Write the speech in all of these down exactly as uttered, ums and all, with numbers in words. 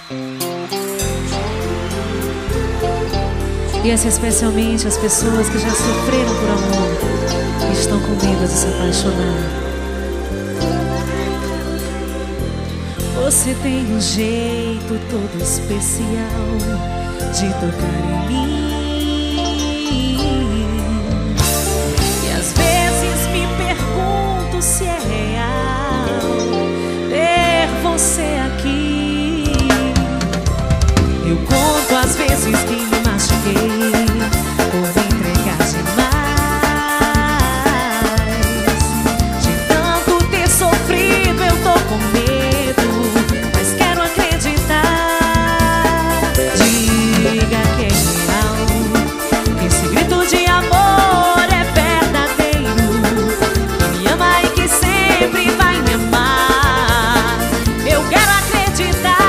E essa especialmente as pessoas que já sofreram por amor e estão com medo de se apaixonar. Você tem um jeito todo especial de tocar em mim. E às vezes me pergunto se é real ter você aqui. Eu conto as vezes que me machuquei por me entregar demais. De tanto ter sofrido eu tô com medo, mas quero acreditar. Diga que é real, que esse grito de amor é verdadeiro, que me ama e que sempre vai me amar. Eu quero acreditar.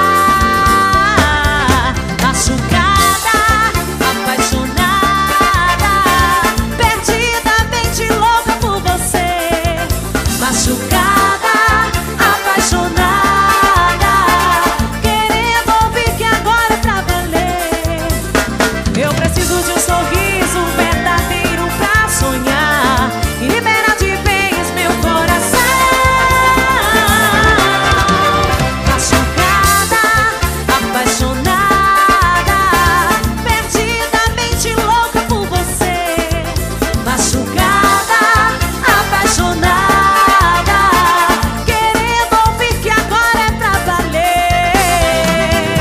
Machucada, apaixonada, perdidamente louca por você. Machucada, apaixonada, querendo ouvir que agora é pra valer. Eu preciso de um sorriso verdadeiro pra sonhar e liberar de vez meu coração. Machucada, apaixonada, perdidamente louca por você. Machucada, apaixonada, querendo ouvir que agora é pra valer.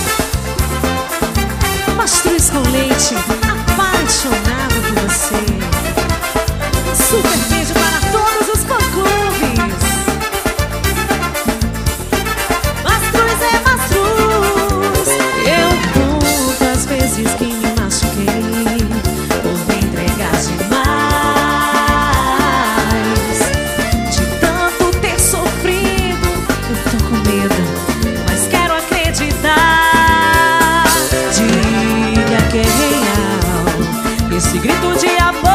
Mastruz com leite, apaixonado por você. Super beijo para todos os fã-clubes. Mastruz é mastruz. Eu conto as vezes que me machuquei por me entregar demais. De tanto ter sofrido, eu tô com medo, mas quero acreditar. Diga que é real esse grito de amor.